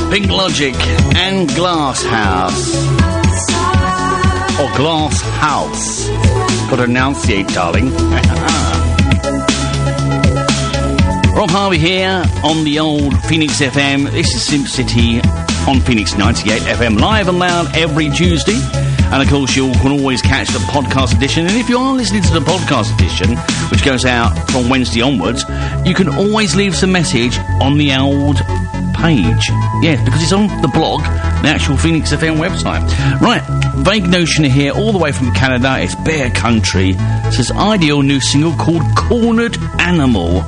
Pink Logic and Glass House. Or Glass House. Got to enunciate, darling. Rob Harvey here on the old Phoenix FM. This is Simp City on Phoenix 98 FM, live and loud every Tuesday. And of course, you can always catch the podcast edition. And if you are listening to the podcast edition, which goes out from Wednesday onwards, you can always leave us a message on the old page. Yes, because it's on the blog, the actual Phoenix FM website. Right, Vague Notion here, all the way from Canada. It's Bear Country. It's this ideal new single called Cornered Animal.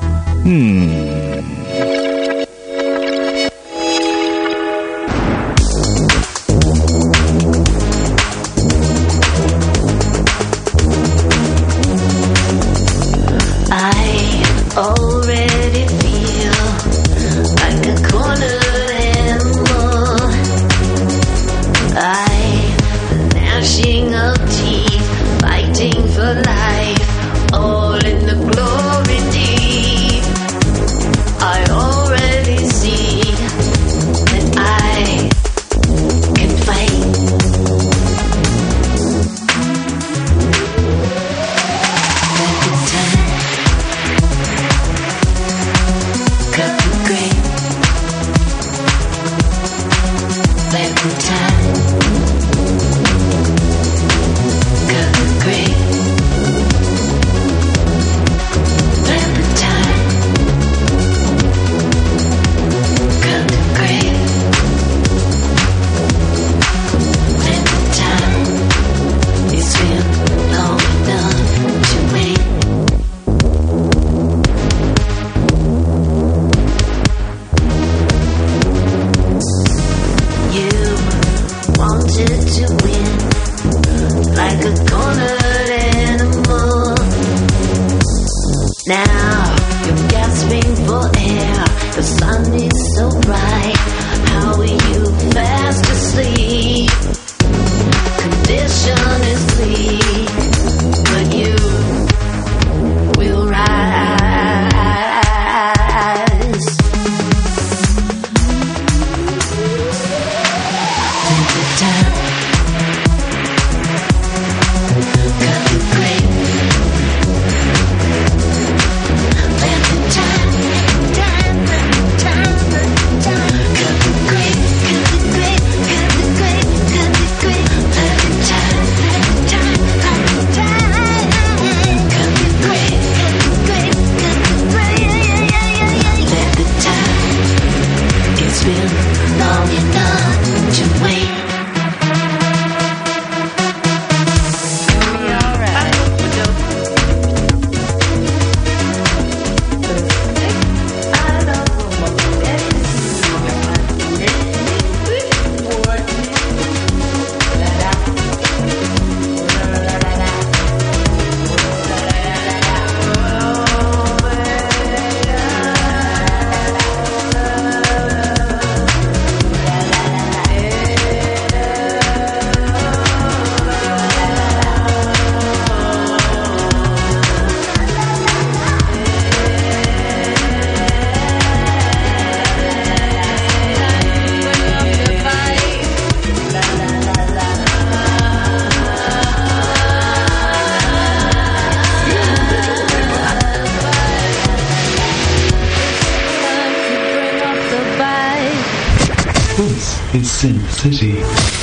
It's Simp City.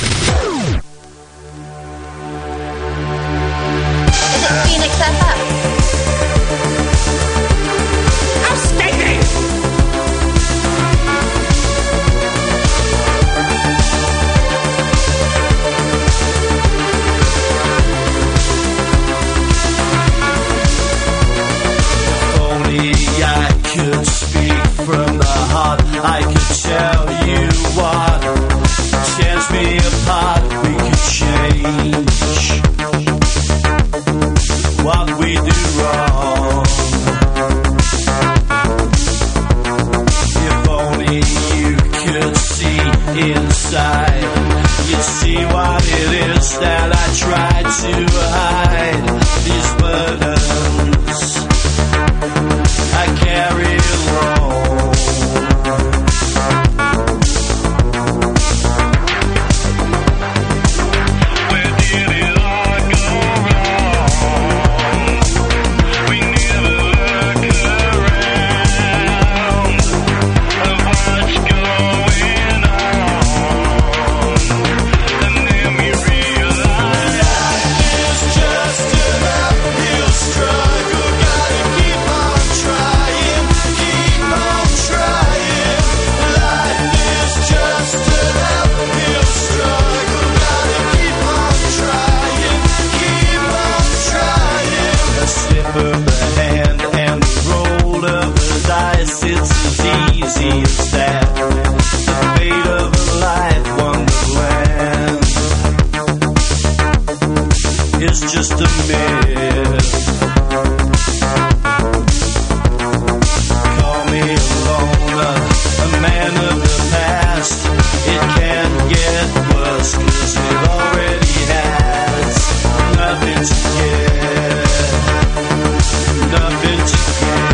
Phoenix FM. Outstanding! Only I could speak from the heart, I could tell you what tears me apart. We could change what we do wrong. If only you could see inside, you'd see what it is that I try to hide. These burdens I carry alone. it's as easy as that. The fate of a life wonderland is just a myth. Call me a loner, a man of the past. It can't get worse, 'cause it already has. Nothing to get, nothing to get.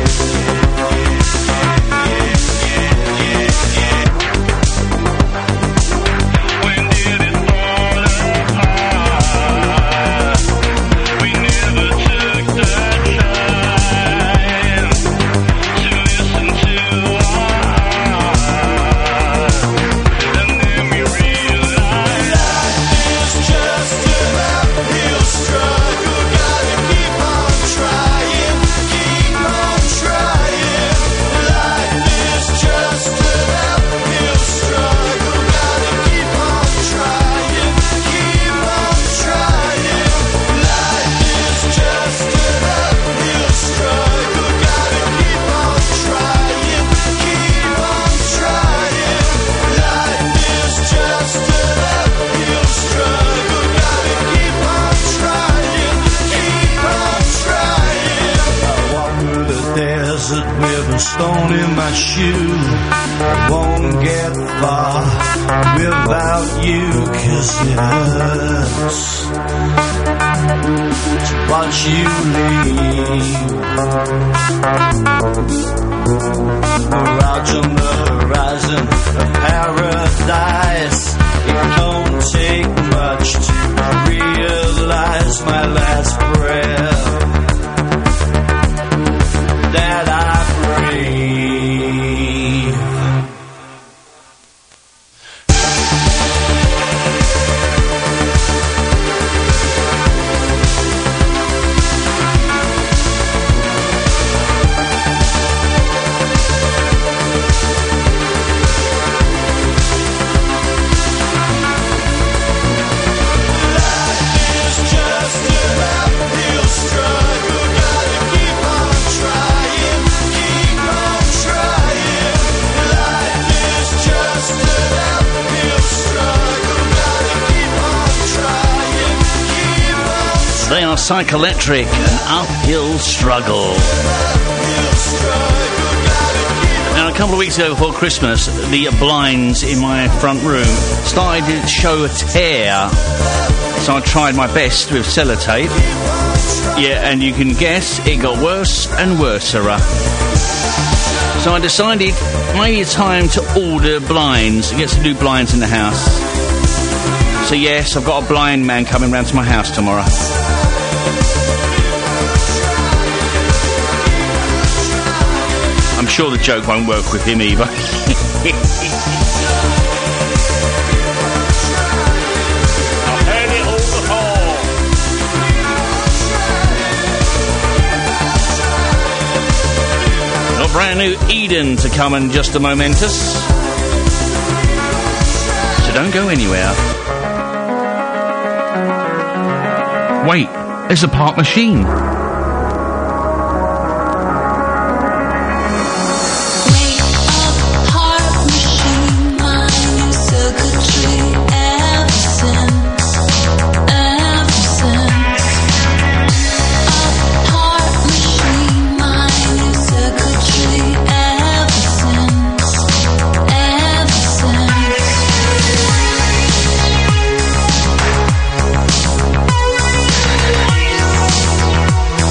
When did it fall apart? We never took the time to listen to our heart. And then we realized It's just an uphill struggle. Gotta keep on trying, keep on trying. Life is just an uphill struggle. Gotta keep on trying, keep on trying. Life is just an uphill struggle. Gotta keep on trying, keep on trying. Life is just an uphill struggle. Gotta keep on trying, keep on trying. I walk through the desert with a stone in my shoe. I won't get far without you, 'cause it hurts to watch you leave. Mirage on the horizon of paradise. It don't take much to realize my last breath that I breathe. It's just an uphill struggle. Gotta keep on trying, keep on trying. Life is just an uphill struggle. Gotta keep on trying, keep on They are Psychoelectric, an uphill struggle. uphill struggle. Gotta keep Now, a couple of weeks ago before Christmas, the blinds in my front room started to show a tear. So I tried my best with sellotape. Yeah, and you can guess it got worse and worser. So I decided maybe it's time to order blinds, get some new blinds in the house. So yes, I've got a blind man coming round to my house tomorrow. I'm sure the joke won't work with him either. I've had it all before. A brand new Eden to come in just a momentous. So don't go anywhere. Wait, there's a part machine. Ever since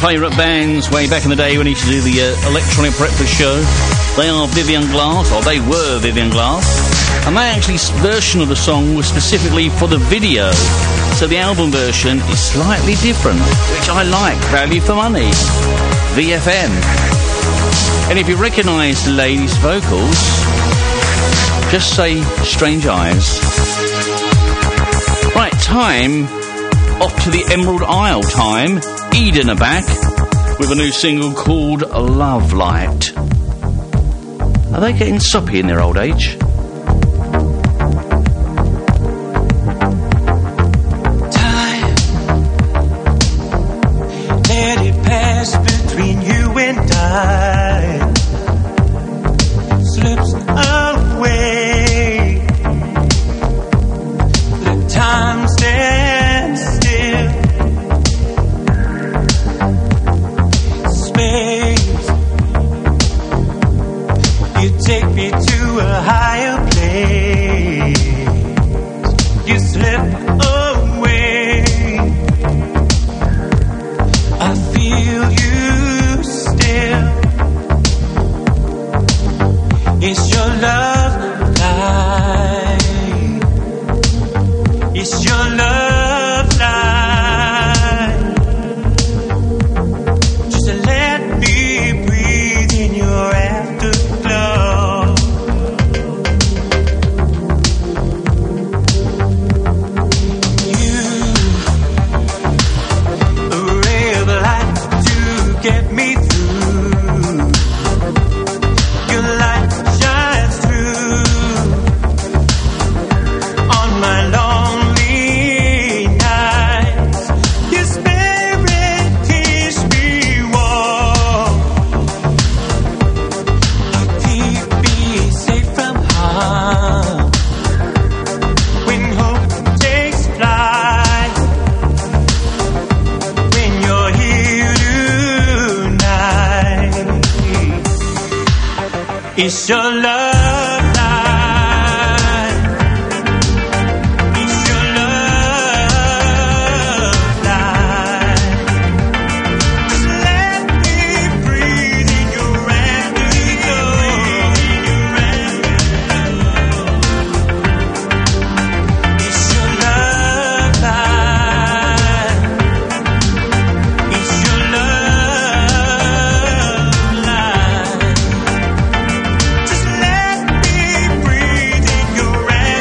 favourite bands way back in the day when he used to do the electronic breakfast show. They are Vivian Glass, or they were Vivian Glass. And that actually version of the song was specifically for the video. So the album version is slightly different, which I like. Value for money. VFM. And if you recognise the lady's vocals, just say Strange Eyes. Right, time. Off to the Emerald Isle time. Eden are back with a new single called Love Light. Are they getting soppy in their old age? Time, let it pass between you and I. Slips away. Let time stand still. Space, you take me to a higher place. You slip away. I feel you still. It's your love light. It's your love light. Just to let me breathe in your afterglow. You, a ray of light to get me through. Your light shines through on my lonely nights. Your spirit keeps me warm. You keep me safe from harm. When hope takes flight, when you're here tonight, it's your love light. It's your love light. Just let me breathe in your afterglow. It's your love light. It's your love light. Just let me breathe in your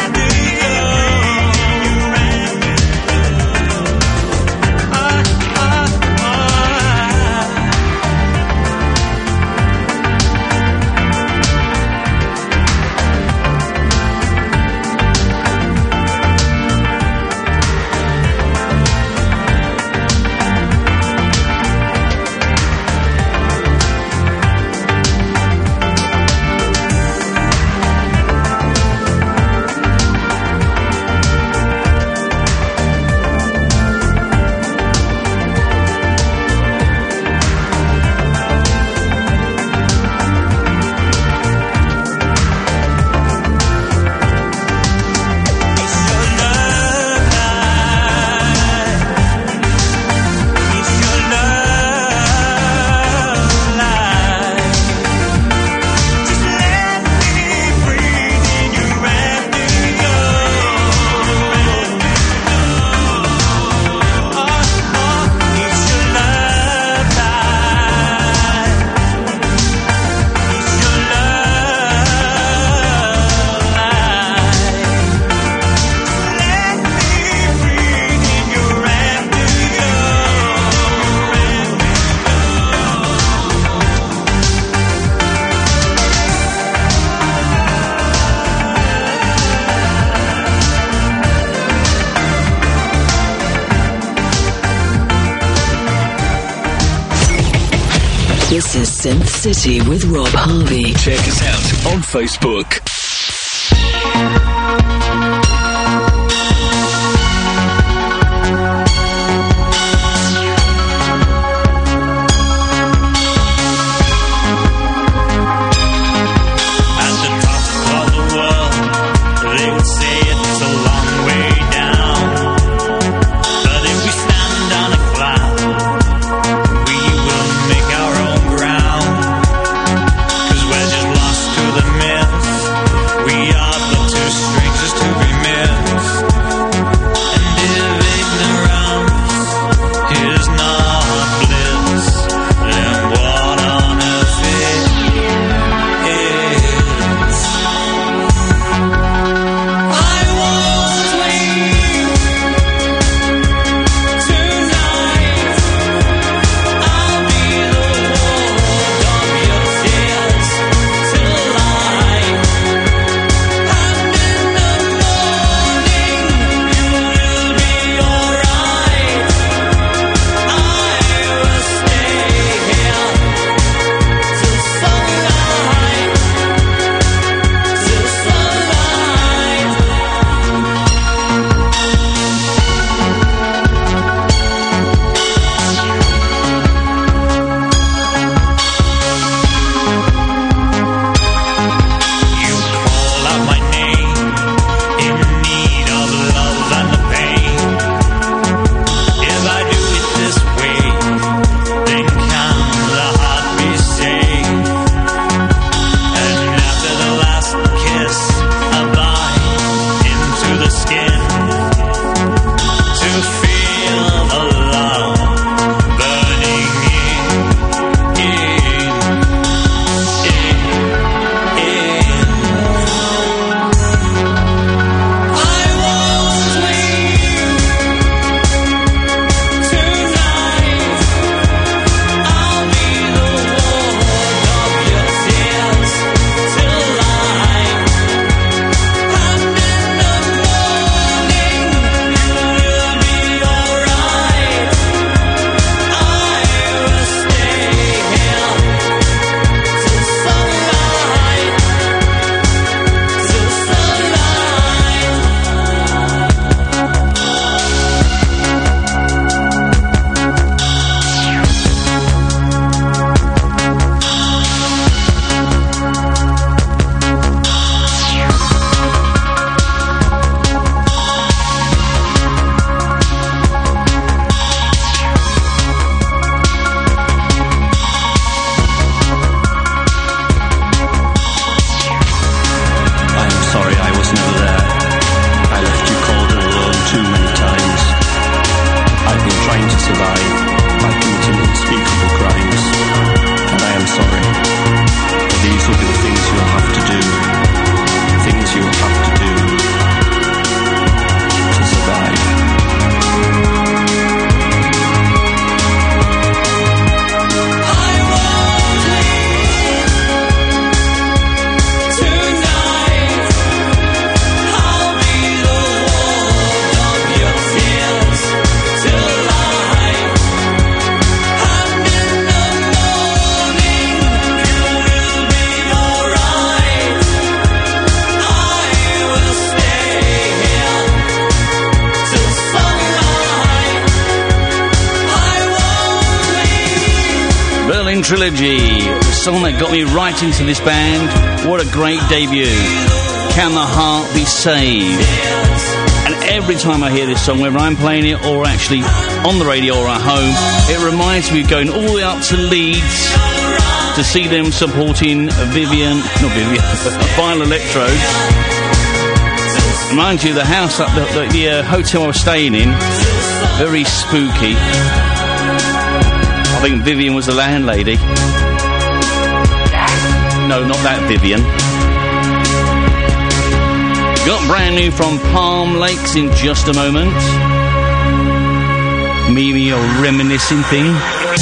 This is Synth City with Rob Harvey. Check us out on Facebook. At the top of the world, they would say it's a long way down. But if we stand on a cloud, we Berlin Trilogy, the song that got me right into this band. What a great debut. Can the Heart Be Saved? And every time I hear this song, whether I'm playing it or actually on the radio or at home, it reminds me of going all the way up to Leeds to see them supporting Vile Electrodes. Mind you, the house, the hotel I was staying in, very spooky. I think Vivian was the landlady. No, not that Vivian. Got brand new from Palm Lakes in just a moment. Maybe a reminiscing thing.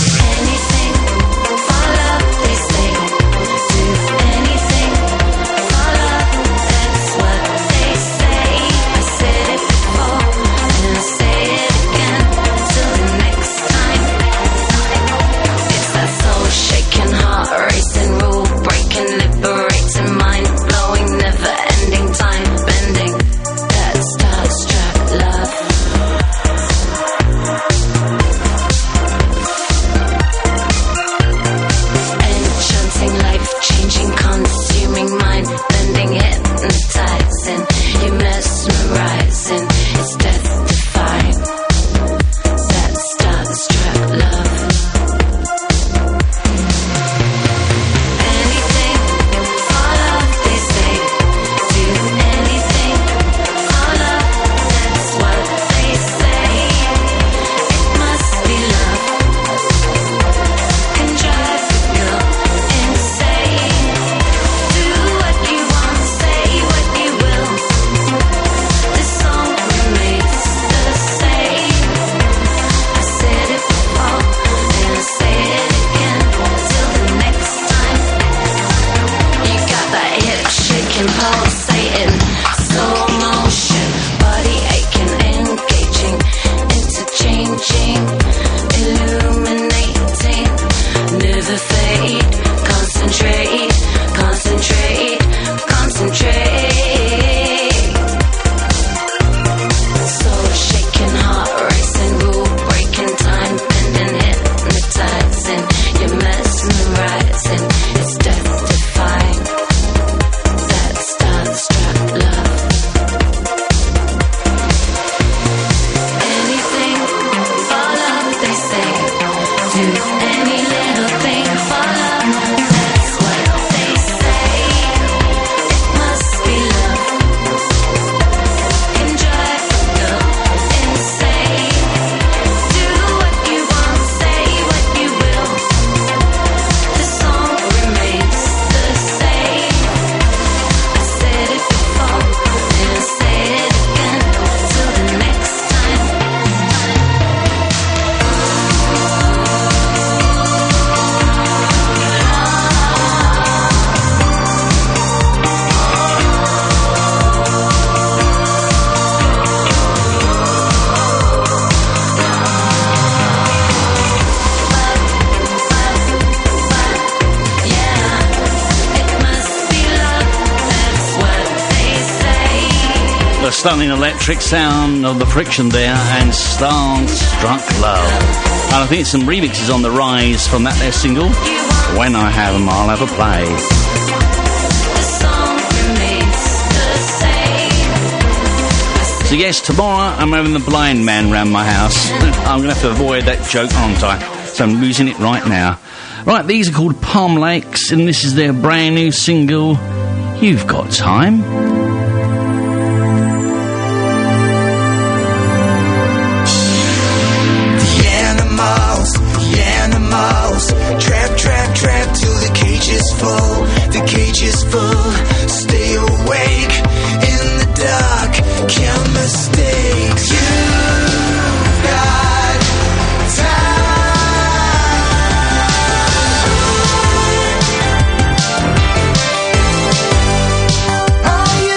Stunning electric sound of the Friction there, and Starstruck Love. And I think some remixes on the rise from that their single. When I have them, I'll have a play. So yes, tomorrow I'm having the blind man round my house. I'm going to have to avoid that joke, aren't I? So I'm losing it right now. Right, these are called Palm Lakes, and this is their brand new single, You've Got Time. Trap till the cage is full. The cage is full. Stay awake in the dark. Count mistakes. You've got time. Are you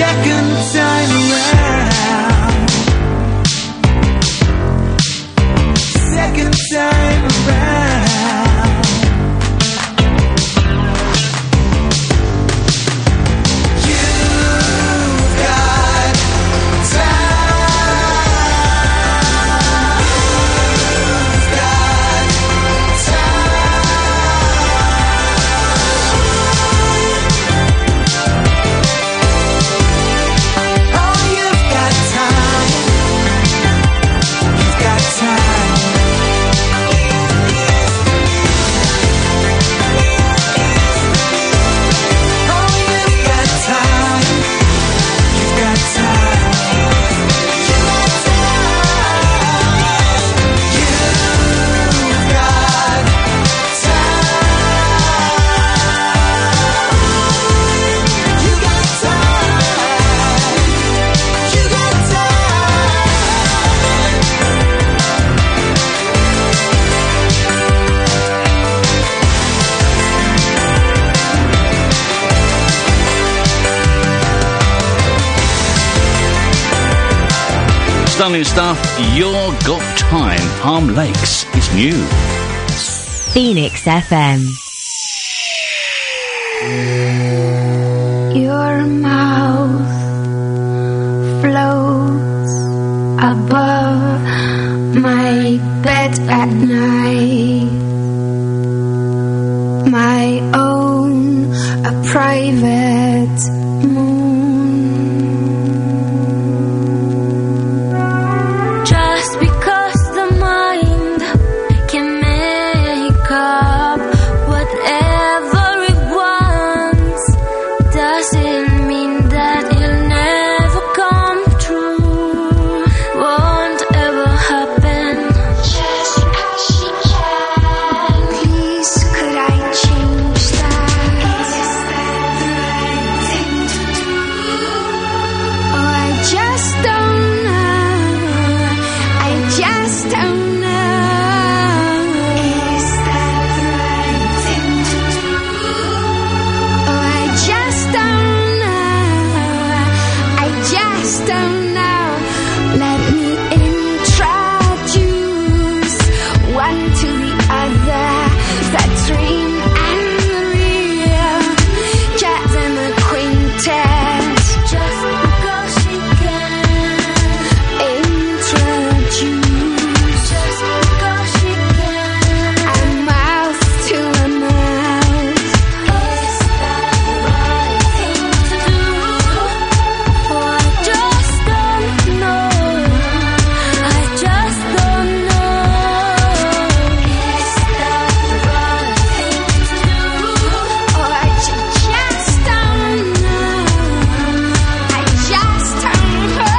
second time around. Second time around. You've got time. You've got Stunning stuff. You're Got Time. Harm Lakes. It's new. Phoenix FM. Your mouth floats above my bed at night. My own, a private moon. Just because the mind can make up whatever it wants doesn't mean that it'll never come true. Won't ever happen. Just because she can. Please, could I change that? Is that the right thing to do? Oh, I just don't know. I just don't know. Is that the right thing to do? Oh, I just don't know. I just don't know. Let me introduce one to the other. That dream and the real. Cat and a quintet. Just because she can. Introduce. Just because she can. A mouth to a mouth. Is that the right thing to do? Oh, I just don't know. I just don't know. Is that the right thing to do? Oh, I just don't know. I just don't know.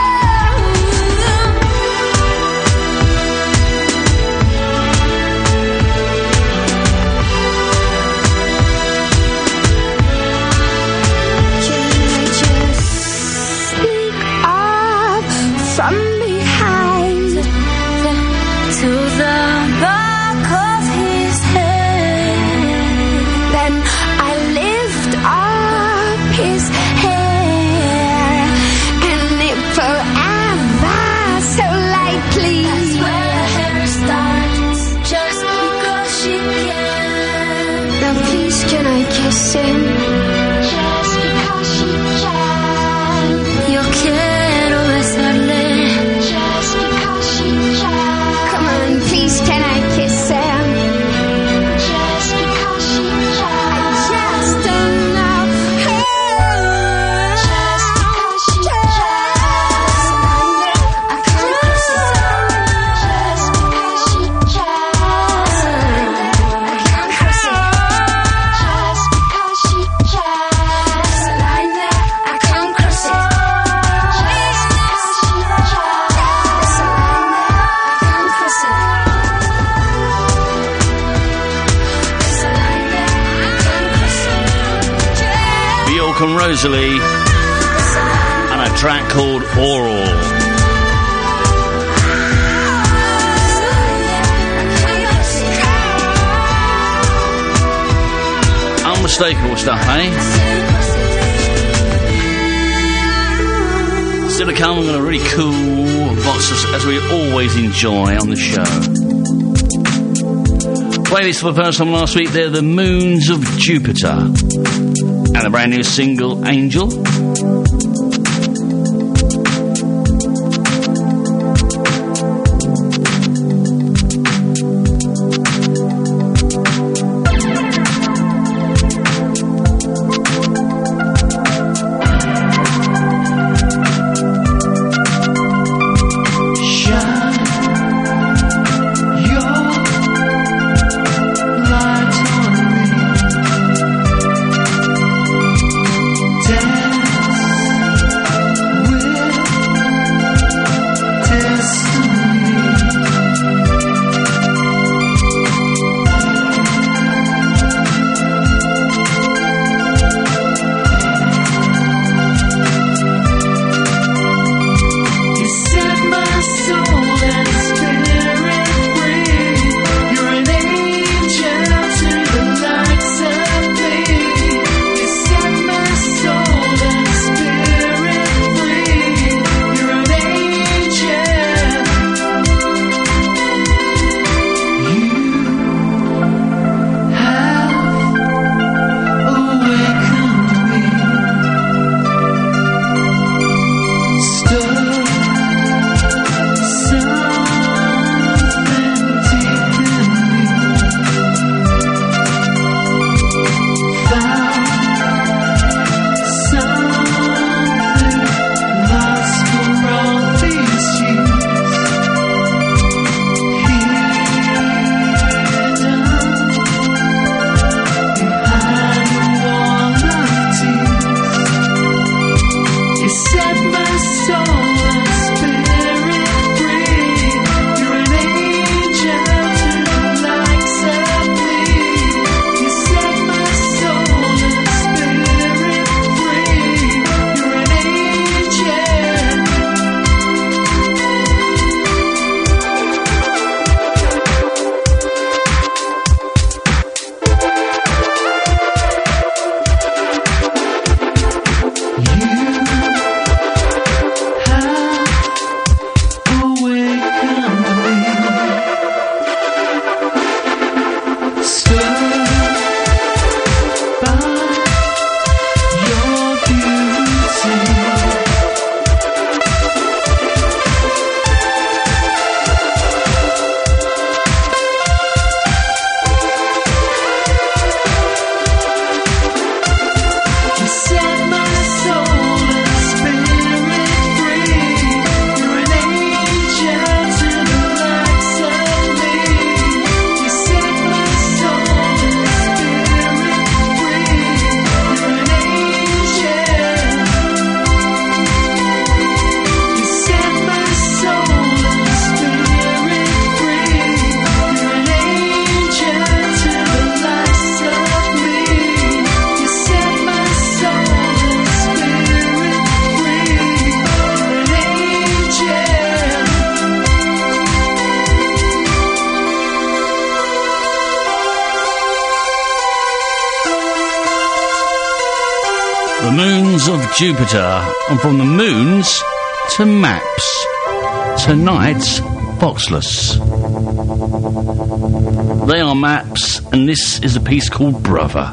Can I just sneak up from behind to the back of his head? Then I lift up his hair and it forever so lightly. That's where the hair starts. Just because she can. Now please, can I kiss him? Just because she can. Yo quiero besarle. Just because she can. Come on, please, can I kiss him? Just because she can. I just don't know. Just because she can. I can't kiss it. Just because she can. I can't kiss it. Just because she Malcolm Rosalie and a track called Oral. Unmistakable stuff, eh? still to come. We've got a really cool box as we always enjoy on the show. Playlist for the first time last week, they're the Moons of Jupiter. And a brand new single, Angel. Of Jupiter, and from the moons to maps. Tonight's Boxless. They are Maps, and this is a piece called Brother.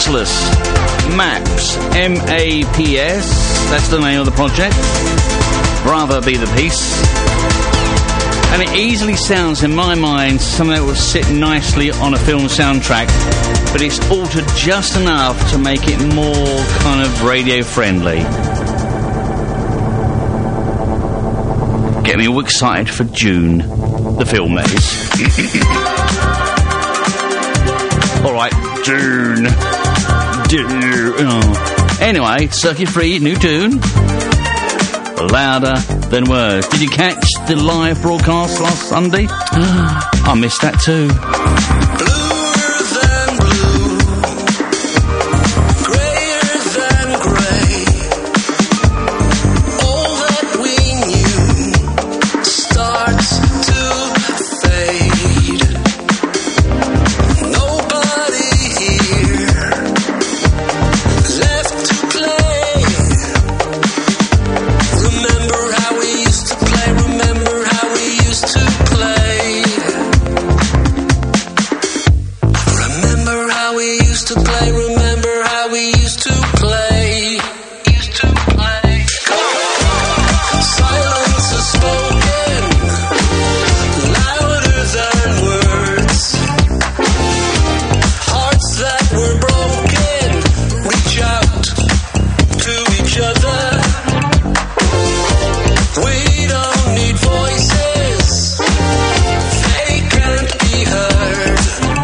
Mapsless. Maps. M-A-P-S. That's the name of the project. Rather be the piece. And it easily sounds, in my mind, something that would sit nicely on a film soundtrack, but it's altered just enough to make it more kind of radio friendly. Get me all excited for June, the film that is. Alright, June. Oh. Anyway, Circuit Free, new tune. Louder Than Words. Did you catch the live broadcast last Sunday? I missed that too. Bluer than blue, grayer than grey. All that we knew starts to fade. Nobody here left to play. Remember how we used to play. Remember how we used to play. Remember how we used to play. Remember how we used to play. Used to play. Silence is spoken louder than words. Hearts that were broken reach out to each other. We don't need voices. They can't be heard.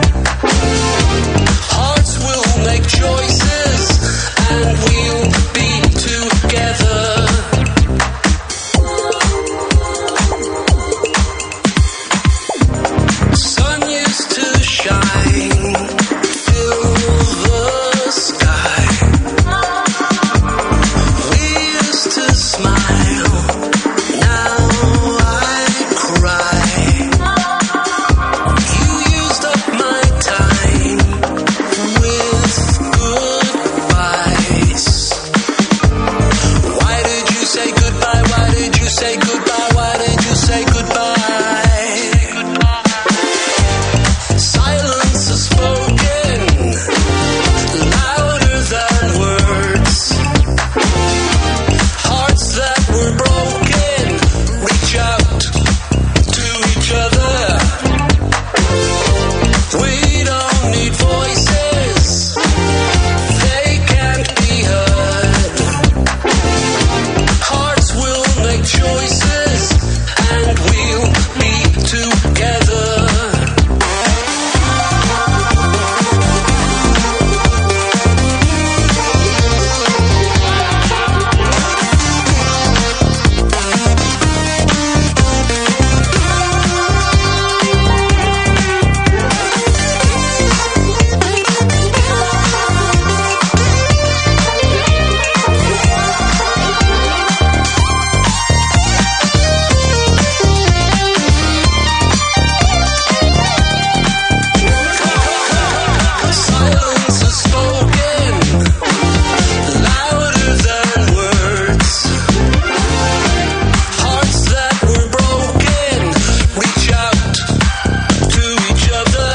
Hearts will make choices, and we'll be together. Sun used to shine, fill the sky. We used to smile, now I cry. You used up my time with goodbyes. Why did you say goodbye? Why did you say goodbye? Why did you say goodbye? Silence is spoken louder than words. Hearts that were broken reach out to each other. We don't need voices. They can't be heard. Hearts will make choices, and we'll be together. Silence is spoken louder than words. Hearts that were broken reach out to each other.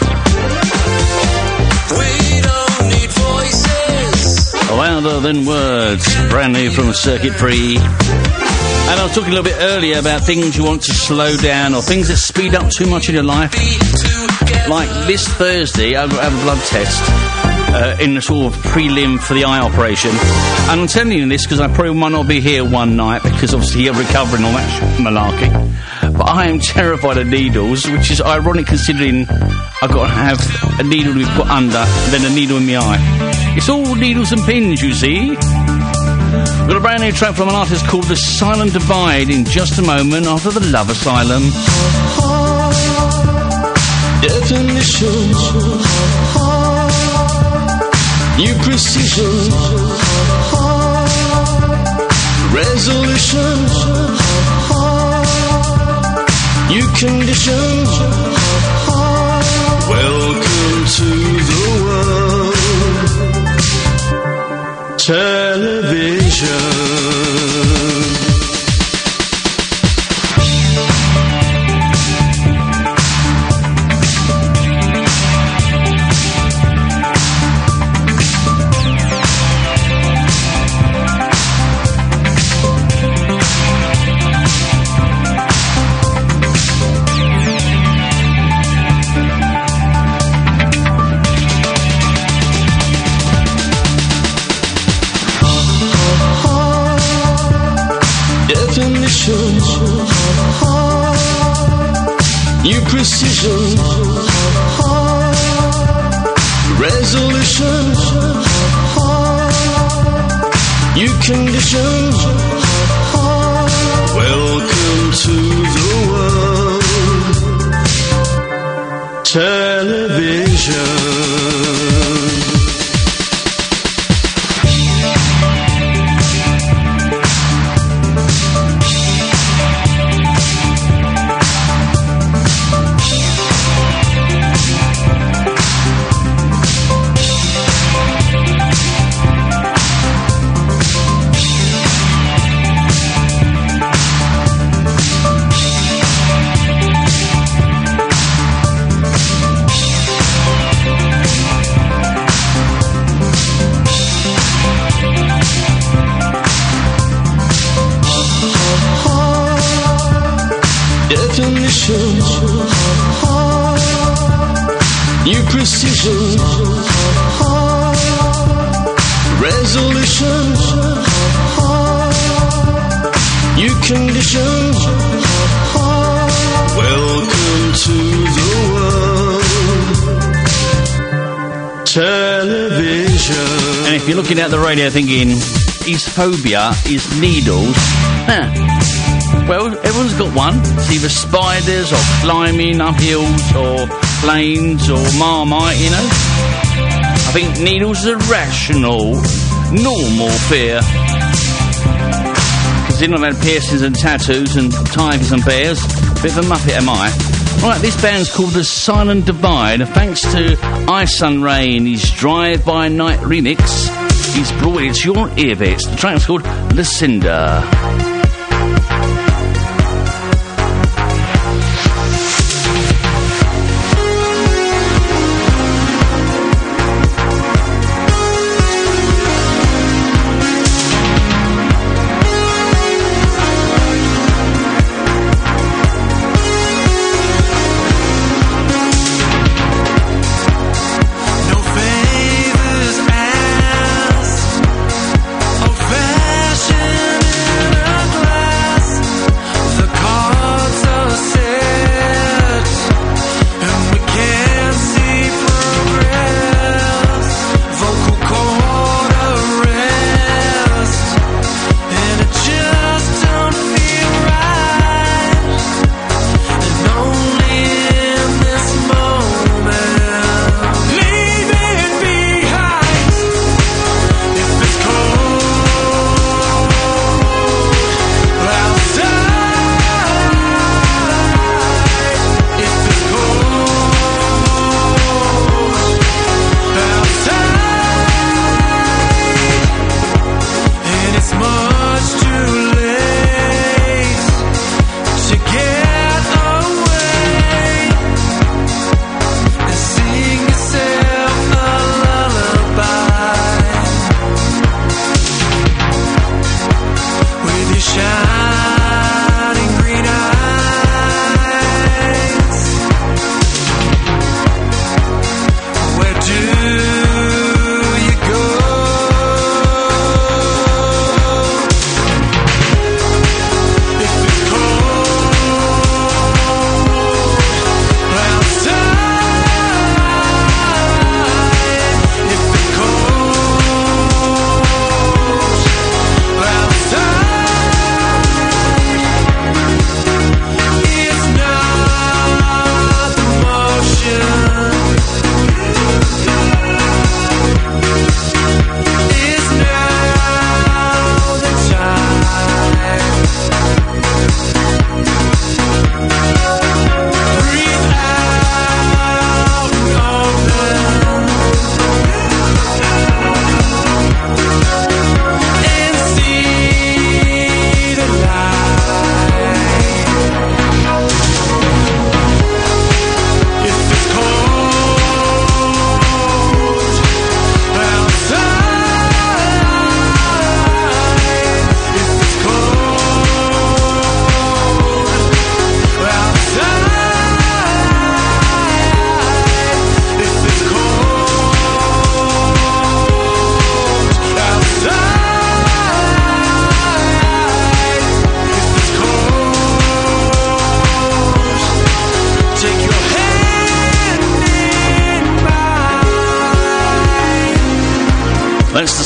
We don't need voices. Louder Than Words, brand new from Circuit Free. And I was talking a little bit earlier about things you want to slow down or things that speed up too much in your life. Be together. Like this Thursday, I have a blood test in the sort of prelim for the eye operation. And I'm telling you this because I probably might not be here one night because obviously you're recovering all that malarkey. But I am terrified of needles, which is ironic considering I've got to have a needle to be put under, then a needle in my eye. It's all needles and pins, you see. We've got a brand new track from an artist called The Silent Divide in just a moment after the Love Asylum. Definition, new precision, resolution, new conditions. Welcome to the world. Television. definition, new precision, resolution, new condition. Welcome to the world, television. New precision, resolution, new condition. Welcome to the world, television. And if you're looking at the radio thinking, his phobia is needles, well, everyone's got one. It's either spiders or climbing up hills or planes or Marmite, you know. I think needles are rational, normal fear. Considering I've had piercings and tattoos and tigers and bears, bit of a muppet am I. Right, this band's called The Silent Divide, and thanks to Isun Ray in his Drive-By Night remix, he's brought it to your earbits. The track's called Lucinda. Fashion in a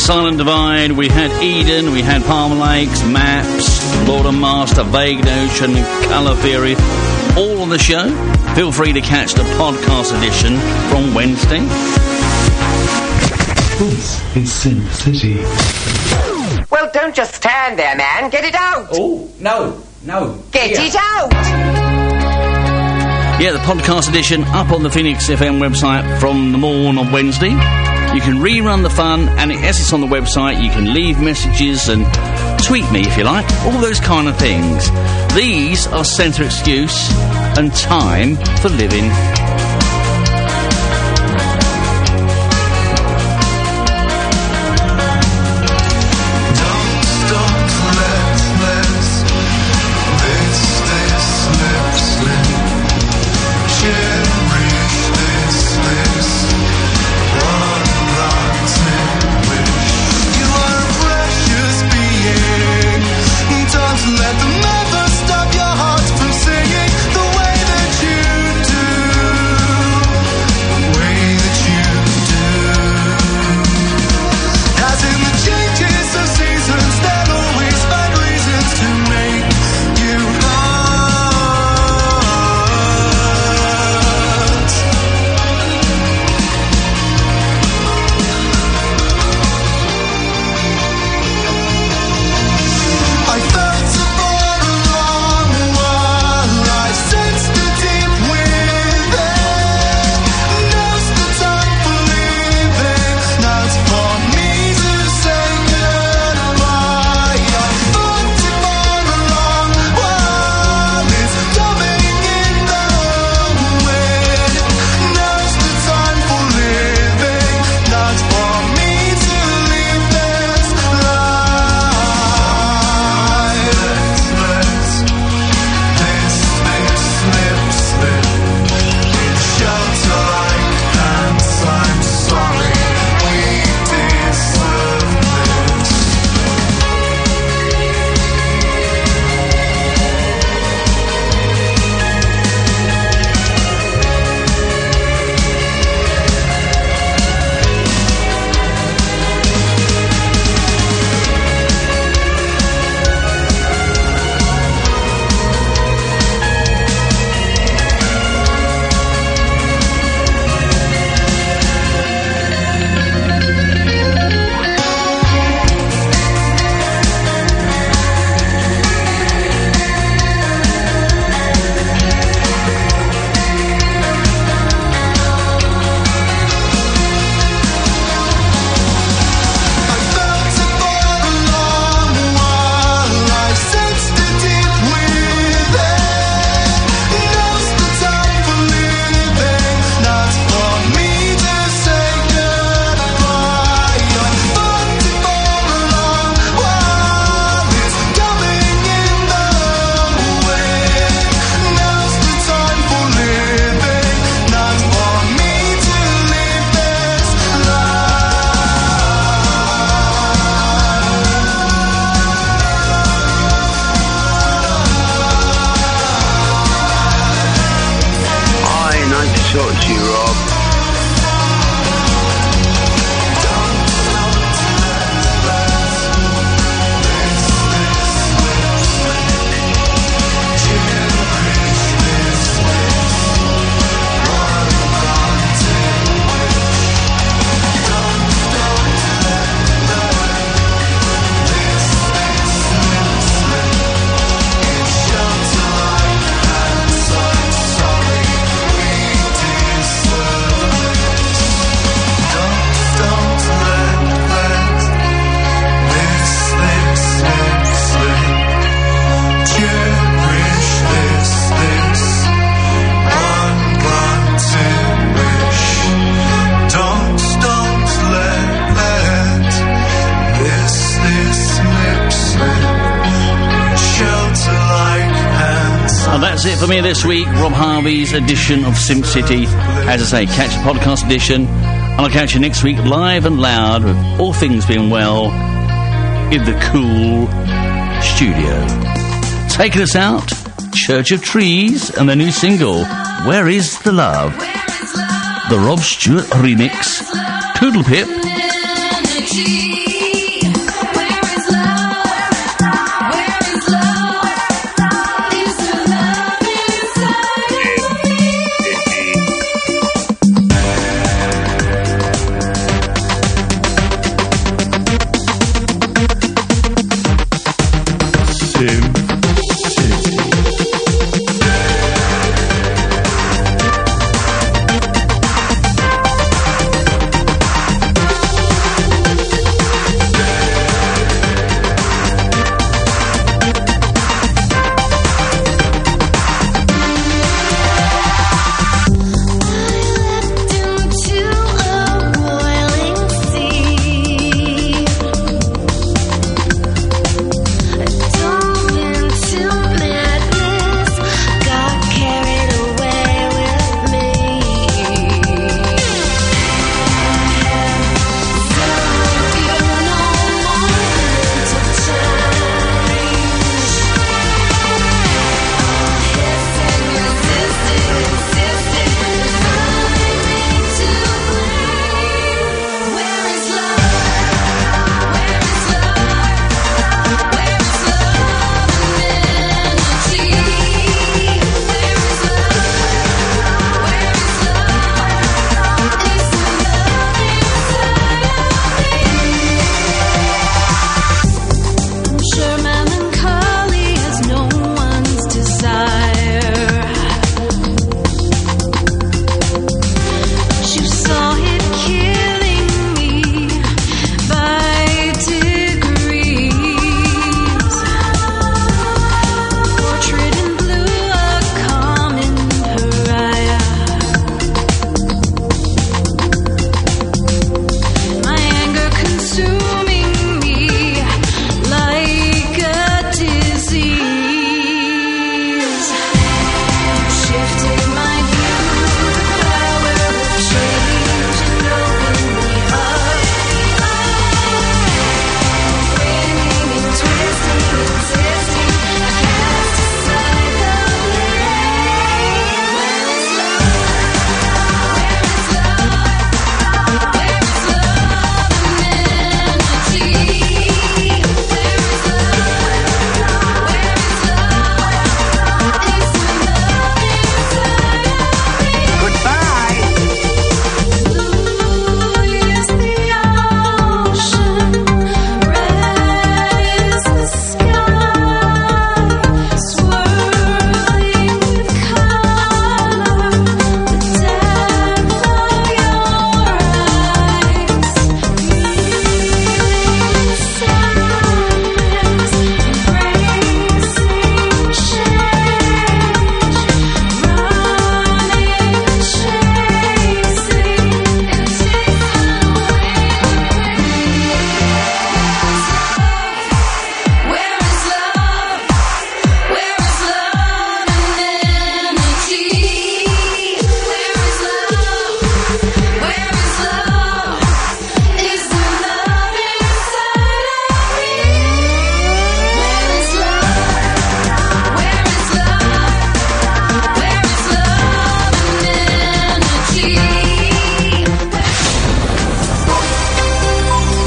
Silent Divide, we had Eden, we had Palmer Lakes, Maps, Lord and Master, Vague Notion, Colour Theory, all on the show. Feel free to catch the podcast edition from Wednesday. This is Sin City. Well, don't just stand there, man. Get it out. Oh, no. Get it out. Yeah, the podcast edition up on the Phoenix FM website from the morn on Wednesday. You can rerun the fun, and as it's on the website, you can leave messages and tweet me if you like, all those kind of things. These are Centre Excuse and Time for Living. Let them never stop your heart from singing the way that you That's it for me this week. Rob Harvey's edition of Sim City. As I say, catch the podcast edition, and I'll catch you next week live and loud, with all things being well, in the cool studio. Taking us out, Church of Trees and their new single, Where Is the Love? The Rob Stewart remix. Toodle Pip.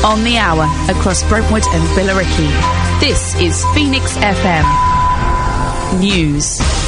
On the hour, across Brentwood and Billericay. This is Phoenix FM News.